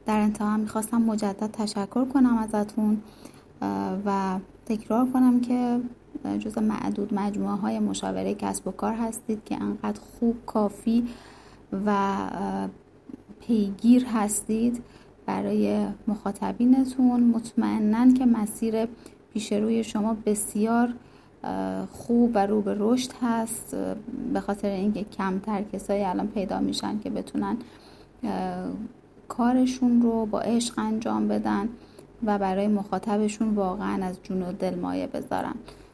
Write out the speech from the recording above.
در انتها میخواستم مجدد تشکر کنم ازتون و تکرار کنم که جز معدود مجموعه های مشاوره کسب و کار هستید که انقدر خوب، کافی و پیگیر هستید برای مخاطبینتون. مطمئنن که مسیر پیش روی شما بسیار خوب و رو به رشد هست، به خاطر اینکه کمتر کسایی الان پیدا میشن که بتونن کارشون رو با عشق انجام بدن و برای مخاطبشون واقعا از جون و دل مایه بذارن.